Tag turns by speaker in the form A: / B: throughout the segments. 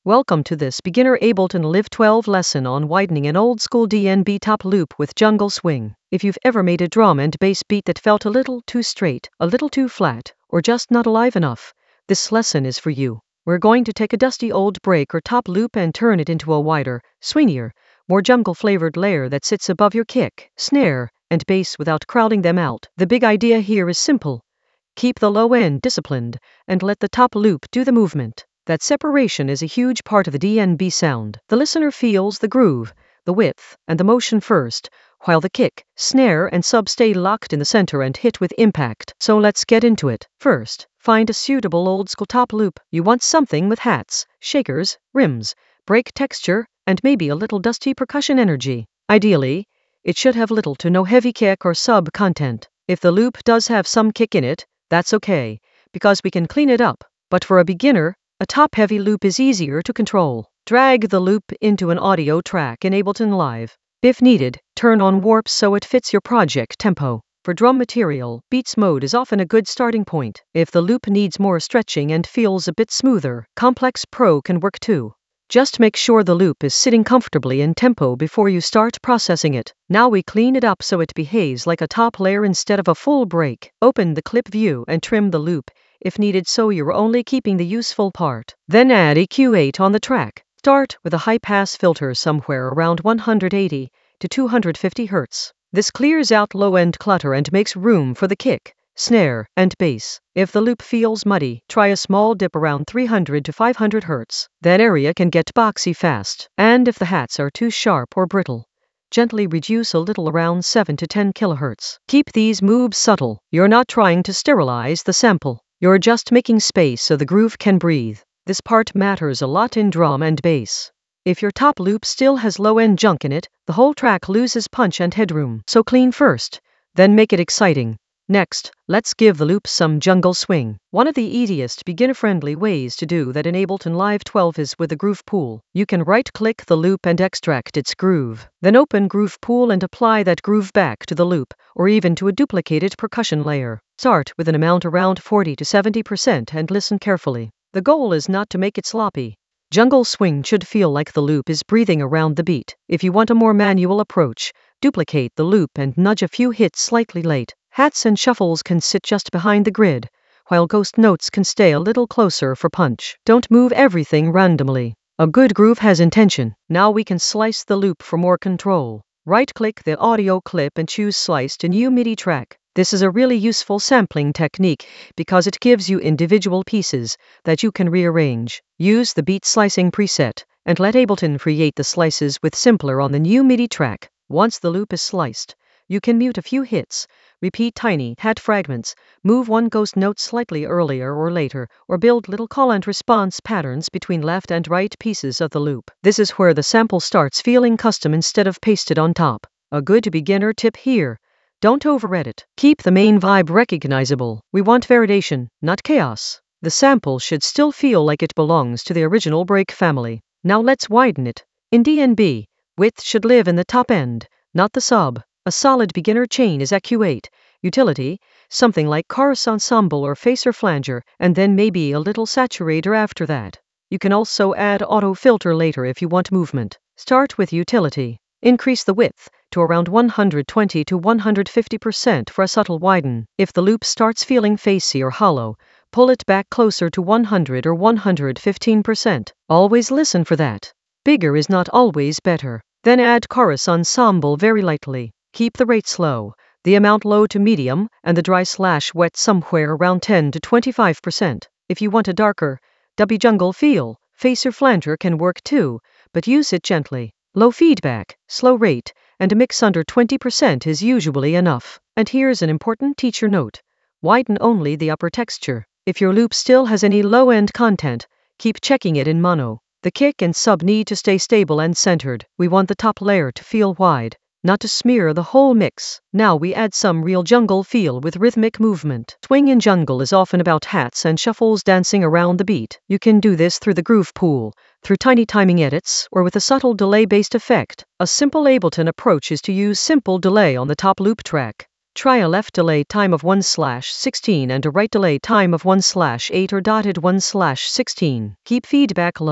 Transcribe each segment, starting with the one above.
A: Welcome to this beginner Ableton Live 12 lesson on widening an old school DnB top loop with jungle swing. If you've ever made a drum and bass beat that felt a little too straight, a little too flat, or just not alive enough, this lesson is for you. We're going to take a dusty old break or top loop and turn it into a wider, swingier, more jungle-flavored layer that sits above your kick, snare, and bass without crowding them out. The big idea here is simple. Keep the low end disciplined, and let the top loop do the movement. That separation is a huge part of the DnB sound. The listener feels the groove, the width, and the motion first, while the kick, snare, and sub stay locked in the center and hit with impact. So let's get into it. First, find a suitable old-school top loop. You want something with hats, shakers, rims, break texture, and maybe a little dusty percussion energy. Ideally, it should have little to no heavy kick or sub content. If the loop does have some kick in it, that's okay, because we can clean it up. But for a beginner, a top-heavy loop is easier to control. Drag the loop into an audio track in Ableton Live. If needed, turn on warp so it fits your project tempo. For drum material, Beats mode is often a good starting point. If the loop needs more stretching and feels a bit smoother, Complex Pro can work too. Just make sure the loop is sitting comfortably in tempo before you start processing it. Now we clean it up so it behaves like a top layer instead of a full break. Open the clip view and trim the loop if needed so you're only keeping the useful part. Then add EQ8 on the track. Start with a high-pass filter somewhere around 180 to 250 Hz. This clears out low-end clutter and makes room for the kick, snare, and bass. If the loop feels muddy, try a small dip around 300 to 500 Hz. That area can get boxy fast. And if the hats are too sharp or brittle, gently reduce a little around 7 to 10 kHz. Keep these moves subtle. You're not trying to sterilize the sample. You're just making space so the groove can breathe. This part matters a lot in drum and bass. If your top loop still has low-end junk in it, the whole track loses punch and headroom. So clean first, then make it exciting. Next, let's give the loop some jungle swing. One of the easiest beginner-friendly ways to do that in Ableton Live 12 is with the Groove Pool. You can right-click the loop and extract its groove. Then open Groove Pool and apply that groove back to the loop, or even to a duplicated percussion layer. Start with an amount around 40 to 70% and listen carefully. The goal is not to make it sloppy. Jungle swing should feel like the loop is breathing around the beat. If you want a more manual approach, duplicate the loop and nudge a few hits slightly late. Hats and shuffles can sit just behind the grid, while ghost notes can stay a little closer for punch. Don't move everything randomly. A good groove has intention. Now we can slice the loop for more control. Right-click the audio clip and choose Slice to New MIDI track. This is a really useful sampling technique because it gives you individual pieces that you can rearrange. Use the beat slicing preset and let Ableton create the slices with Simpler on the new MIDI track. Once the loop is sliced, you can mute a few hits, repeat tiny hat fragments, move one ghost note slightly earlier or later, or build little call and response patterns between left and right pieces of the loop. This is where the sample starts feeling custom instead of pasted on top. A good beginner tip here. Don't over-edit. Keep the main vibe recognizable. We want variation, not chaos. The sample should still feel like it belongs to the original break family. Now let's widen it. In DnB, width should live in the top end, not the sub. A solid beginner chain is EQ8, utility, something like chorus ensemble or phaser flanger, and then maybe a little saturator after that. You can also add auto filter later if you want movement. Start with utility. Increase the width to around 120 to 150% for a subtle widen. If the loop starts feeling facey or hollow, pull it back closer to 100 or 115%. Always listen for that. Bigger is not always better. Then add chorus ensemble very lightly. Keep the rate slow, the amount low to medium, and the dry/wet somewhere around 10 to 25%. If you want a darker, dubby jungle feel, phaser flanger can work too, but use it gently. Low feedback, slow rate, and a mix under 20% is usually enough. And here's an important teacher note. Widen only the upper texture. If your loop still has any low-end content, keep checking it in mono. The kick and sub need to stay stable and centered. We want the top layer to feel wide, not to smear the whole mix. Now we add some real jungle feel with rhythmic movement. Swing in jungle is often about hats and shuffles dancing around the beat. You can do this through the Groove Pool, through tiny timing edits, or with a subtle delay-based effect. A simple Ableton approach is to use simple delay on the top loop track. Try a left delay time of 1/16 and a right delay time of 1/8 or dotted 1/16. Keep feedback low,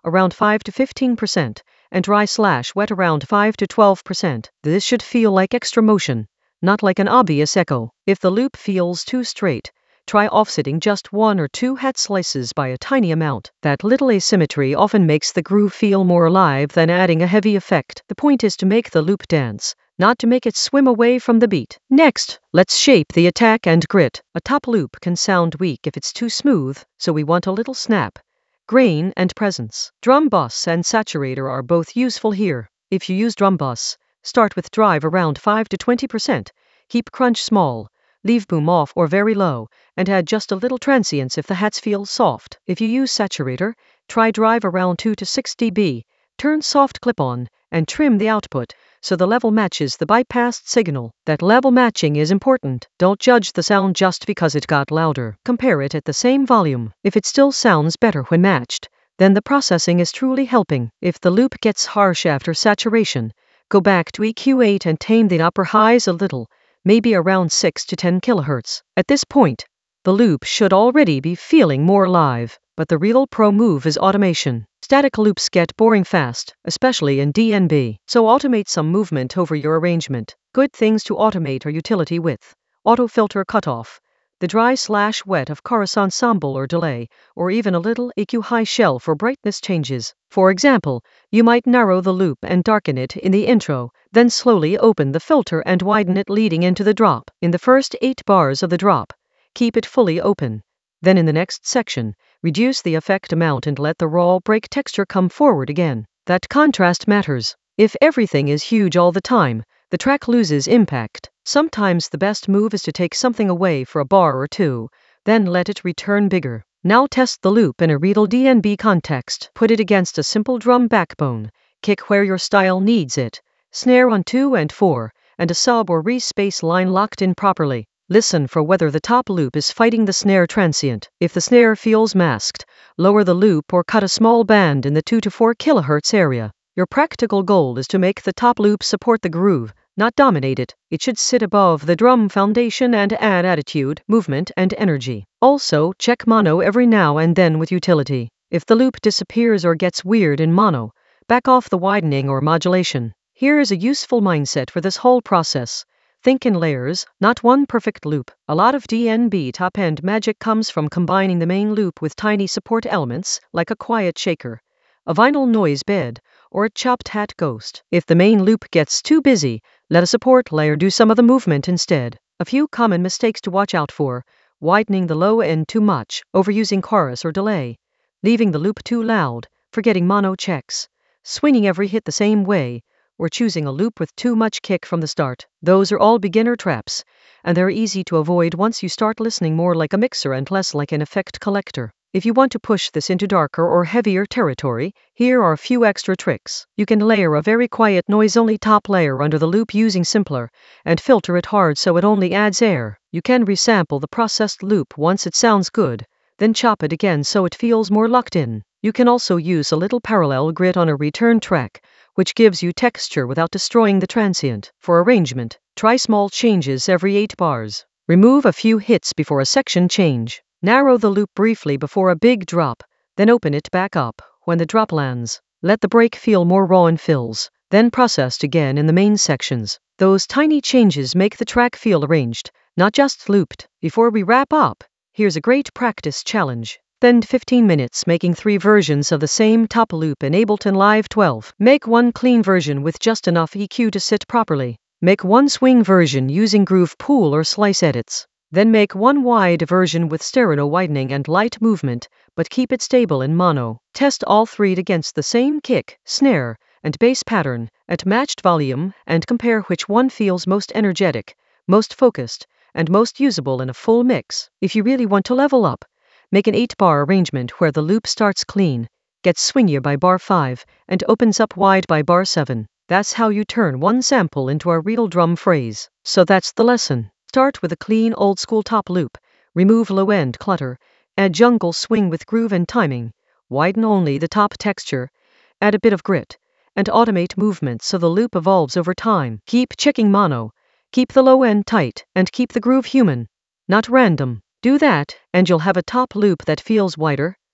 A: around 5 to 15%, and dry/wet around 5 to 12%. This should feel like extra motion, not like an obvious echo. If the loop feels too straight, try offsetting just 1 or 2 hat slices by a tiny amount. That little asymmetry often makes the groove feel more alive than adding a heavy effect. The point is to make the loop dance, not to make it swim away from the beat. Next, let's shape the attack and grit. A top loop can sound weak if it's too smooth, so we want a little snap, grain, and presence. Drum bus and saturator are both useful here. If you use drum bus, start with drive around 5 to 20%, keep crunch small, leave boom off or very low, and add just a little transience if the hats feel soft. If you use saturator, try drive around 2 to 6 dB, turn soft clip on, and trim the output so the level matches the bypassed signal. That level matching is important. Don't judge the sound just because it got louder. Compare it at the same volume. If it still sounds better when matched, then the processing is truly helping. If the loop gets harsh after saturation, go back to EQ8 and tame the upper highs a little, maybe around 6 to 10 kHz. At this point, the loop should already be feeling more alive, but the real pro move is automation. Static loops get boring fast, especially in DnB, so automate some movement over your arrangement. Good things to automate are utility width, auto filter cutoff, the dry/wet of chorus ensemble or delay, or even a little EQ high shell for brightness changes. For example, you might narrow the loop and darken it in the intro, then slowly open the filter and widen it leading into the drop. In the first 8 bars of the drop, keep it fully open. Then in the next section, reduce the effect amount and let the raw break texture come forward again. That contrast matters. If everything is huge all the time, the track loses impact. Sometimes the best move is to take something away for a bar or two, then let it return bigger. Now test the loop in a real DnB context. Put it against a simple drum backbone, kick where your style needs it, snare on 2 and 4, and a sub or re-space line locked in properly. Listen for whether the top loop is fighting the snare transient. If the snare feels masked, lower the loop or cut a small band in the 2 to 4 kHz area. Your practical goal is to make the top loop support the groove, not dominate it. It should sit above the drum foundation and add attitude, movement, and energy. Also, check mono every now and then with utility. If the loop disappears or gets weird in mono, back off the widening or modulation. Here is a useful mindset for this whole process. Think in layers, not one perfect loop. A lot of DnB top-end magic comes from combining the main loop with tiny support elements, like a quiet shaker, a vinyl noise bed, or a chopped hat ghost. If the main loop gets too busy, let a support layer do some of the movement instead. A few common mistakes to watch out for: widening the low end too much, overusing chorus or delay, leaving the loop too loud, forgetting mono checks, swinging every hit the same way, or choosing a loop with too much kick from the start. Those are all beginner traps, and they're easy to avoid once you start listening more like a mixer and less like an effect collector. If you want to push this into darker or heavier territory, here are a few extra tricks. You can layer a very quiet noise-only top layer under the loop using Simpler, and filter it hard so it only adds air. You can resample the processed loop once it sounds good, then chop it again so it feels more locked in. You can also use a little parallel grit on a return track, which gives you texture without destroying the transient. For arrangement, try small changes every 8 bars. Remove a few hits before a section change. Narrow the loop briefly before a big drop, then open it back up when the drop lands. Let the break feel more raw in fills, then processed again in the main sections. Those tiny changes make the track feel arranged, not just looped. Before we wrap up, here's a great practice challenge. Spend 15 minutes making 3 versions of the same top loop in Ableton Live 12. Make one clean version with just enough EQ to sit properly. Make one swing version using Groove Pool or Slice edits. Then make one wide version with stereo widening and light movement, but keep it stable in mono. Test all 3 against the same kick, snare, and bass pattern at matched volume and compare which one feels most energetic, most focused, and most usable in a full mix. If you really want to level up, make an 8-bar arrangement where the loop starts clean, gets swingier by bar 5, and opens up wide by bar 7. That's how you turn one sample into a real drum phrase. So that's the lesson. Start with a clean old-school top loop, remove low-end clutter, add jungle swing with groove and timing, widen only the top texture, add a bit of grit, and automate movement so the loop evolves over time. Keep checking mono, keep the low end tight, and keep the groove human, not random. Do that, and you'll have a top loop that feels wider,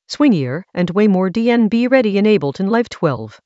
A: swingier, and way more DNB ready in Ableton Live 12.